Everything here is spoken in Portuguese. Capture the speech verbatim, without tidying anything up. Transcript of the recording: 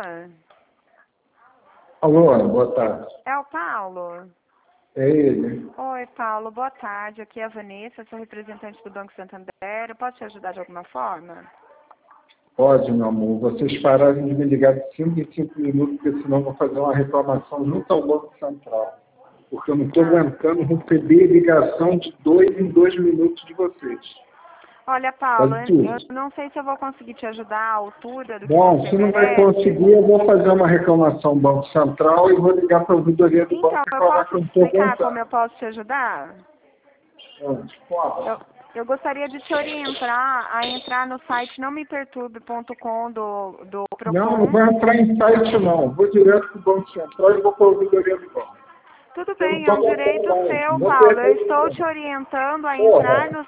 Alô, boa tarde. É o Paulo? É ele. Oi, Paulo, boa tarde. Aqui é a Vanessa, sou representante do Banco Santander. Eu posso te ajudar de alguma forma? Pode, meu amor. Vocês pararem de me ligar de cinco em cinco minutos, porque senão eu vou fazer uma reclamação junto ao Banco Central. Porque eu não estou aguentando receber ligação de dois em dois minutos de vocês. Olha, Paulo, Pode eu tudo. não sei se eu vou conseguir te ajudar à altura do que Bom, você se não vai merece. conseguir, eu vou fazer uma reclamação ao Banco Central e vou ligar para a ouvidoria do banco Então, e eu falar posso que eu não estou explicar como aguentando. eu posso te ajudar? Pode. Eu, eu gostaria de te orientar a entrar no site não me perturbe ponto com do, do Não, não Procon. vou entrar em site, não. Vou direto para o Banco Central e vou para a ouvidoria do banco. Tudo Eu não bem, estou é um direito aguentando mais. seu, Vou Paulo. Eu perder estou dinheiro. te orientando a entrar Porra. no